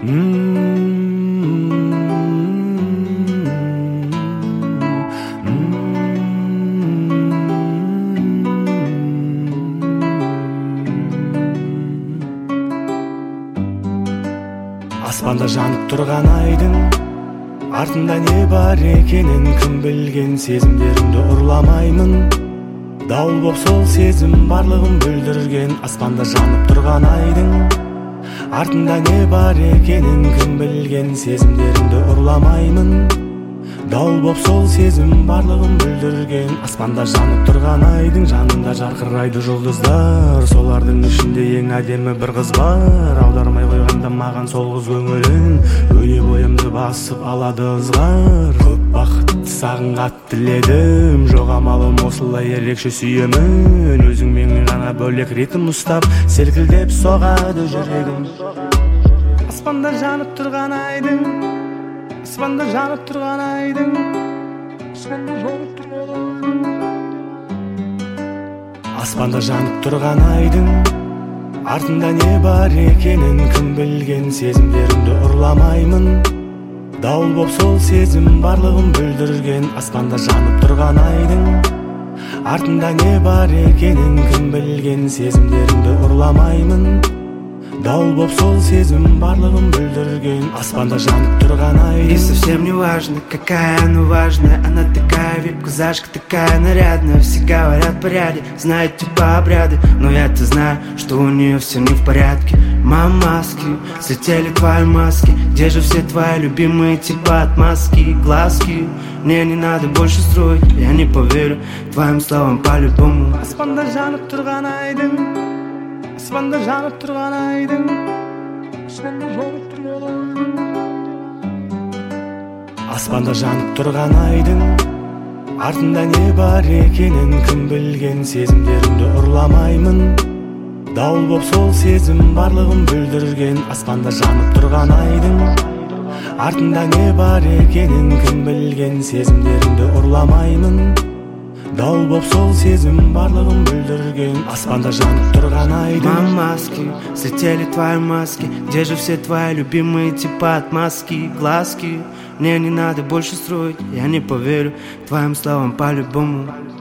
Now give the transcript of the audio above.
Аспанда жанып тұрған айдың артында не бар екенін кім білген, сезімдерімді ұрламаймын. Дауыл боп сол сезім барлығын бүлдірген. Аспанда жанып тұрған айдың артында не бар екенін кім білген, сезімдерімді ұрламаймын. Дауыл боп сол сезім барлығын бүлдірген. Аспанда жанып тұрған айдың жанында жарқырайды жұлдыздар. Солардың ішінде ең әдемі бір қыз бар. Аудармай қойғанда маған сол қыз көңілін, өле бойымды басып алады ызғар. Көп бақытты сағынғат тіледім, жоқ амалым осылай ерекше сүйемін. Өзің менің ғана бөлек ритм ұстап, селкілдеп соғады жүрегім. Аспанда жанып тұрған айдың, аспанда жанып тұрған айдың, аспанда жанып тұрған айдың артында не бар екенін кім білген, сезімдерімді ұрламаймын. Дауыл боп сол сезім барлығын бүлдірген. Аспанда жанып тұрған айдың артында не бар екенін кім білген, сезімдерімді ұрламаймын. Дауыл боп сол сезім барлығын бүлдірген. Аспанда жанып тұрған айдың. И совсем не важно, какая она важная. Она такая вип-казашка, такая нарядная. Все говорят порядок, знают типа обряды, но я-то знаю, что у нее все не в порядке. Мамаски, слетели твои маски. Где же все твои любимые типа отмазки, глазки? Мне не надо больше строить, я не поверю твоим словам по-любому. Аспанда жанып тұрған айдың, аспанда жанып тұрған айдың, аспанда жанып тұрған айдың артында не бар екенін кім білген, сезімдерімді ұрламаймын. Дауыл боп сол сезім барлығын бүлдірген. Аспанда жанып тұрған айдың артында не бар екенін кім білген, сезімдерімді ұрламаймын. Дауыл боп сол сезім барлығын бүлдірген. Аспанда жанып тұрған айдың. Мамаски, слетели твои маски. Где же все твои любимые типа отмазки, глазки? Мне не надо больше строить, я не поверю твоим словам по-любому.